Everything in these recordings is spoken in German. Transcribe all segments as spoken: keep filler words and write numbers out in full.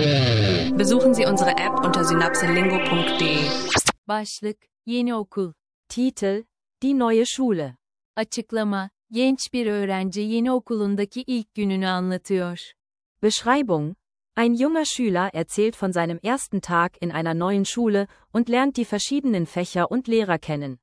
Besuchen Sie unsere App unter synapselingo punkt de. Başlık, yeni okul. Titel, Die neue Schule. Açıklama, genç bir öğrenci yeni okulundaki ilk gününü anlatıyor. Beschreibung. Ein junger Schüler erzählt von seinem ersten Tag in einer neuen Schule und lernt die verschiedenen Fächer und Lehrer kennen.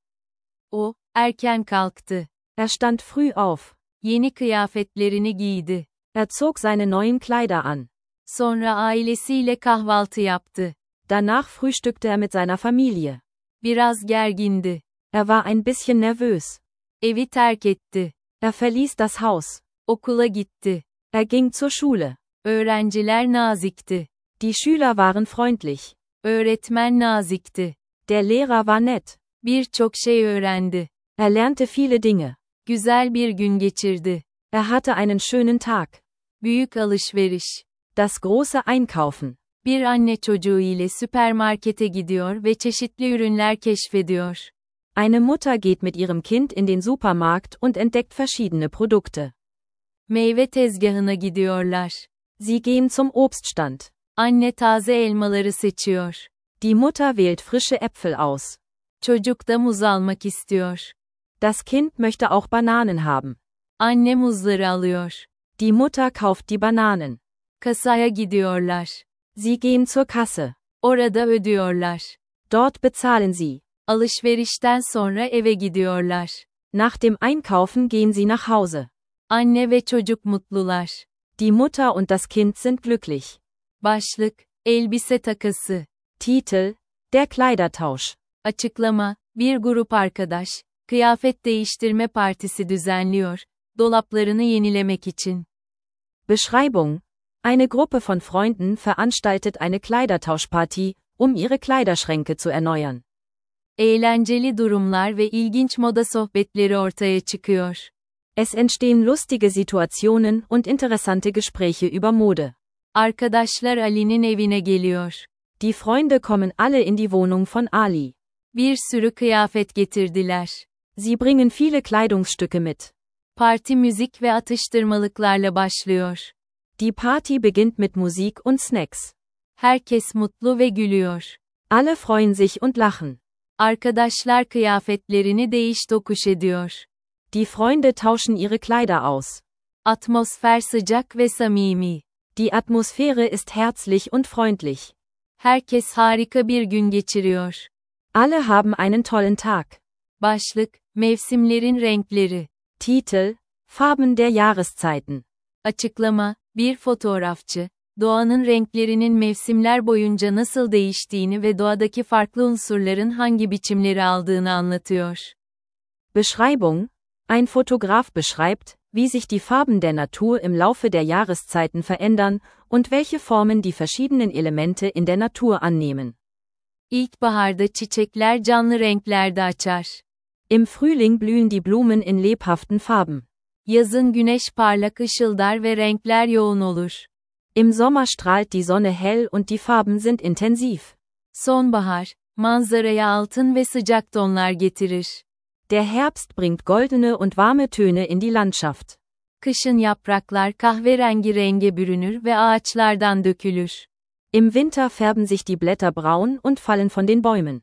O, erken kalktı. Er stand früh auf. Yeni kıyafetlerini giydi. Er zog seine neuen Kleider an. Sonra ailesiyle kahvaltı yaptı. Danach frühstückte er mit seiner Familie. Biraz gergindi. Er war ein bisschen nervös. Evi terk etti. Er verließ das Haus. Okula gitti. Er ging zur Schule. Öğrenciler nazikti. Die Schüler waren freundlich. Öğretmen nazikti. Der Lehrer war nett. Birçok şey öğrendi. Er lernte viele Dinge. Güzel bir gün geçirdi. Er hatte einen schönen Tag. Büyük alışveriş. Das große Einkaufen. Bir anne çocuğu ile süpermarkete gidiyor ve çeşitli ürünler keşfediyor. Eine Mutter geht mit ihrem Kind in den Supermarkt und entdeckt verschiedene Produkte. Meyve tezgahına gidiyorlar. Sie gehen zum Obststand. Anne taze elmaları seçiyor. Die Mutter wählt frische Äpfel aus. Çocuk da muz almak istiyor. Das Kind möchte auch Bananen haben. Anne muzları alıyor. Die Mutter kauft die Bananen. Kasaya gidiyorlar. Sie gehen zur Kasse. Orada ödüyorlar. Dort bezahlen sie. Alışverişten sonra eve gidiyorlar. Nach dem Einkaufen gehen sie nach Hause. Anne ve çocuk mutlular. Die Mutter und das Kind sind glücklich. Başlık, elbise takası. Titel, Der Kleidertausch. Açıklama, bir grup arkadaş, kıyafet değiştirme partisi düzenliyor, dolaplarını yenilemek için. Beschreibung. Eine Gruppe von Freunden veranstaltet eine Kleidertauschpartie, um ihre Kleiderschränke zu erneuern. Eğlenceli durumlar ve ilginç moda sohbetleri ortaya çıkıyor. Es entstehen lustige Situationen und interessante Gespräche über Mode. Arkadaşlar Ali'nin evine geliyor. Die Freunde kommen alle in die Wohnung von Ali. Bir sürü kıyafet getirdiler. Sie bringen viele Kleidungsstücke mit. Parti müzik ve atıştırmalıklarla başlıyor. Die Party beginnt mit Musik und Snacks. Herkes mutlu ve gülüyor. Alle freuen sich und lachen. Arkadaşlar kıyafetlerini değiş tokuş ediyor. Die Freunde tauschen ihre Kleider aus. Atmosfer sıcak ve samimi. Die Atmosphäre ist herzlich und freundlich. Herkes harika bir gün geçiriyor. Alle haben einen tollen Tag. Başlık, mevsimlerin renkleri. Titel, Farben der Jahreszeiten. Açıklama, bir fotoğrafçı, doğanın renklerinin mevsimler boyunca nasıl değiştiğini ve doğadaki farklı unsurların hangi biçimleri aldığını anlatıyor. Beschreibung. Ein Fotograf beschreibt, wie sich die Farben der Natur im Laufe der Jahreszeiten verändern und welche Formen die verschiedenen Elemente in der Natur annehmen. İlkbaharda çiçekler canlı renklerde açar. Im Frühling blühen die Blumen in lebhaften Farben. Yazın güneş parlak ışıldar ve renkler yoğun olur. Im Sommer strahlt die Sonne hell und die Farben sind intensiv. Sonbahar, manzaraya altın ve sıcak tonlar getirir. Der Herbst bringt goldene und warme Töne in die Landschaft. Kışın yapraklar kahverengi renge bürünür ve ağaçlardan dökülür. Im Winter färben sich die Blätter braun und fallen von den Bäumen.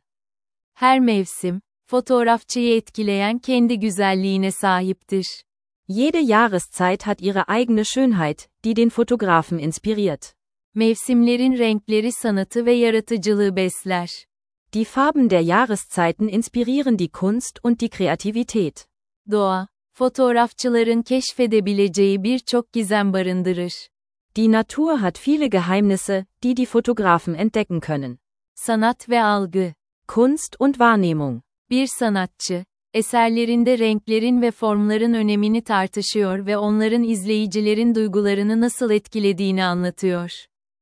Her mevsim, fotoğrafçıyı etkileyen kendi güzelliğine sahiptir. Jede Jahreszeit hat ihre eigene Schönheit, die den Fotografen inspiriert. Mevsimlerin renkleri sanatı ve yaratıcılığı besler. Die Farben der Jahreszeiten inspirieren die Kunst und die Kreativität. Doğa, fotoğrafçıların keşfedebileceği birçok gizem barındırır. Die Natur hat viele Geheimnisse, die die Fotografen entdecken können. Sanat ve algı. Kunst und Wahrnehmung. Bir sanatçı, eserlerinde renklerin ve formların önemini tartışıyor ve onların izleyicilerin duygularını nasıl etkilediğini anlatıyor.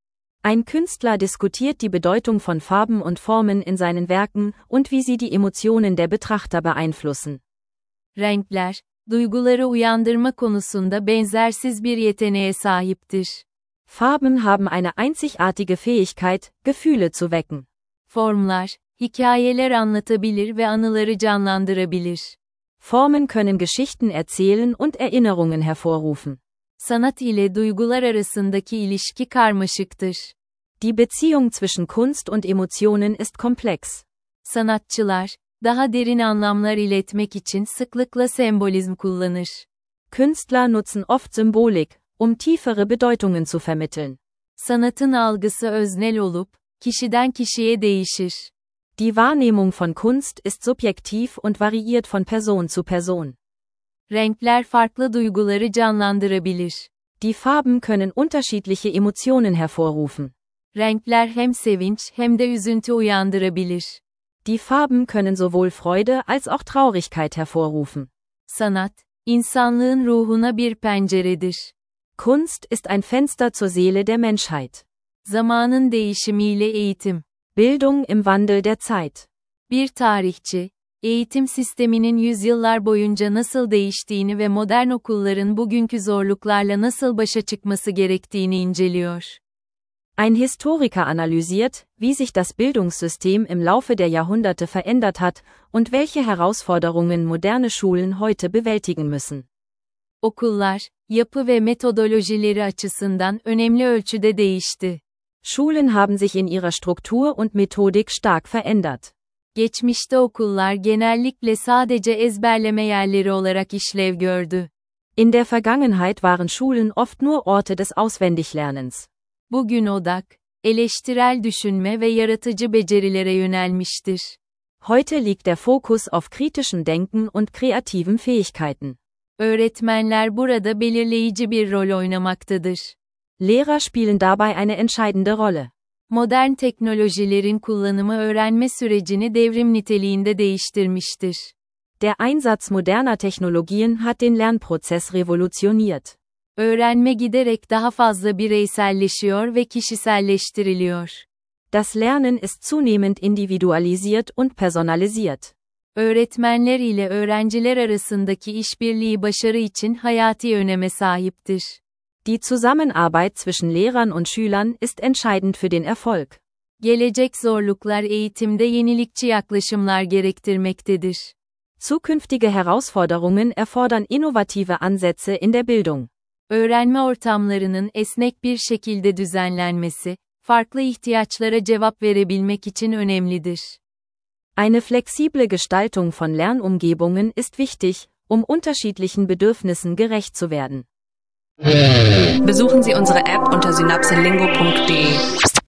Ein Künstler diskutiert die Bedeutung von Farben und Formen in seinen Werken und wie sie die Emotionen der Betrachter beeinflussen. Renkler, duyguları uyandırma konusunda benzersiz bir yeteneğe sahiptir. Farben haben eine einzigartige Fähigkeit, Gefühle zu wecken. Formlar, hikayeler anlatabilir ve anıları canlandırabilir. Formen können Geschichten erzählen und Erinnerungen hervorrufen. Sanat ile duygular arasındaki ilişki karmaşıktır. Die Beziehung zwischen Kunst und Emotionen ist komplex. Sanatçılar, daha derin anlamlar iletmek için sıklıkla sembolizm kullanır. Künstler nutzen oft Symbolik, um tiefere Bedeutungen zu vermitteln. Sanatın algısı öznel olup, kişiden kişiye değişir. Die Wahrnehmung von Kunst ist subjektiv und variiert von Person zu Person. Renkler farklı duyguları canlandırabilir. Die Farben können unterschiedliche Emotionen hervorrufen. Renkler hem sevinç hem de üzüntü uyandırabilir. Die Farben können sowohl Freude als auch Traurigkeit hervorrufen. Sanat, insanlığın ruhuna bir penceredir. Kunst ist ein Fenster zur Seele der Menschheit. Zamanın değişimiyle eğitim. Bildung im Wandel der Zeit. Bir tarihçi, eğitim sisteminin yüzyıllar boyunca nasıl değiştiğini ve modern okulların bugünkü zorluklarla nasıl başa çıkması gerektiğini inceliyor. Ein Historiker analysiert, wie sich das Bildungssystem im Laufe der Jahrhunderte verändert hat und welche Herausforderungen moderne Schulen heute bewältigen müssen. Okullar, yapı ve metodolojileri açısından önemli ölçüde değişti. Schulen haben sich in ihrer Struktur und Methodik stark verändert. Geçmişte okullar genellikle sadece ezberleme yerleri olarak işlev gördü. In der Vergangenheit waren Schulen oft nur Orte des Auswendiglernens. Bugün odak, eleştirel düşünme ve yaratıcı becerilere yönelmiştir. Heute liegt der Fokus auf kritischen Denken und kreativen Fähigkeiten. Öğretmenler burada belirleyici bir rol oynamaktadır. Lehrer spielen dabei eine entscheidende Rolle. Modern teknolojilerin kullanımı öğrenme sürecini devrim niteliğinde değiştirmiştir. Der Einsatz moderner Technologien hat den Lernprozess revolutioniert. Öğrenme giderek daha fazla bireyselleşiyor ve kişiselleştiriliyor. Das Lernen ist zunehmend individualisiert und personalisiert. Öğretmenler ile öğrenciler arasındaki işbirliği başarı için hayati öneme sahiptir. Die Zusammenarbeit zwischen Lehrern und Schülern ist entscheidend für den Erfolg. Gelecek zorluklar eğitimde yenilikçi yaklaşımlar gerektirmektedir. Zukünftige Herausforderungen erfordern innovative Ansätze in der Bildung. Öğrenme ortamlarının esnek bir şekilde düzenlenmesi, farklı ihtiyaçlara cevap verebilmek için önemlidir. Eine flexible Gestaltung von Lernumgebungen ist wichtig, um unterschiedlichen Bedürfnissen gerecht zu werden. Besuchen Sie unsere App unter synapselingo punkt de.